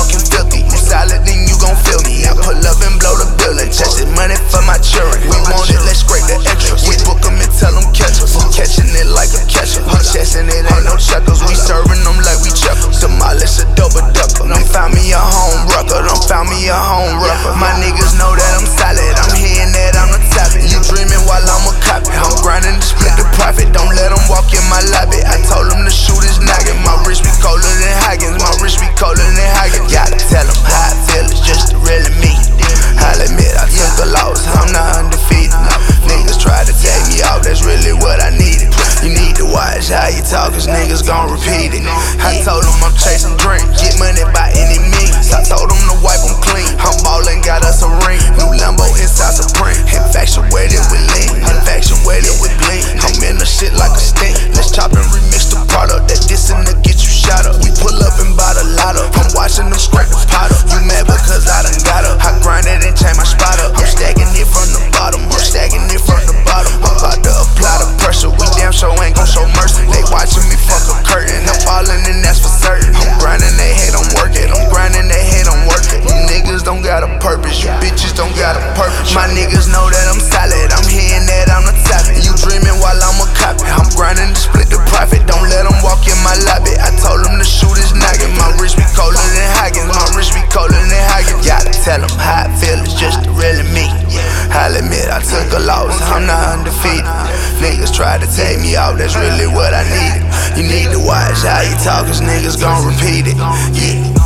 fucking filthy. You solid, then you gon' feel me. I pull up and blow the building. Chase this money for my children. We want it, let's scrape the extras. We book them and tell them catch us. We catching it like a catcher. We chasing it, ain't no checkers. We serving them like we checkers. Demolish a double ducker. Done found me a home rucker. Done found me a home rucker. My niggas know that I'm solid. I'm hearing that I'm the top. You dreaming while I'm a copy. I'm grinding to split the profit. Don't let them walk in my lobby. I told them to shoot his noggin. My wrist be colder than Higgins. My wrist be colder than Higgins. Gotta tell them how I feel. It's just really me. I'll admit I took a loss. I'm not undefeated. Niggas try to take me off. That's really what I needed. You need to watch how you talk, cause niggas gon' repeat it. I told them I'm chasing dreams. Get money by any means. I told them to wipe them clean. I'm ballin', got us a ring. New Lambo inside Supreme. Infatuated with lean. Infatuated with bling. I'm in the shit like a stink. Let's chop and remix the product. That dissing to get you shot up. We pull up and buy the lot up. I'm watching them scrape the pot up. You mad because I done got up. I grind it and change my spot up. I'm stacking it from the bottom. I'm stacking it from the bottom. I'm about to apply the pressure. We damn sure ain't gon' show mercy. They watching me fuck a curtain. I'm ballin' and that's for certain. I'm grinding, they hate, I'm working. I'm grinding, they hate, I'm working. You niggas don't got a purpose. You bitches don't got a purpose. My niggas know that I'm solid. I'm hearing that I'm the top. You dreaming while I'm a copy. I'm grinding to split the profit. Don't let them walk in my lobby. I told them to shoot his noggin. My wrist be colder than Higgins. My wrist be colder than Higgins. Gotta tell them how I feel. It's just really me. I'll admit I took a loss. I'm not undefeated. Niggas try to take me off. That's really what I needed. You need to watch how you talk, cause niggas gon' repeat it. Yeah.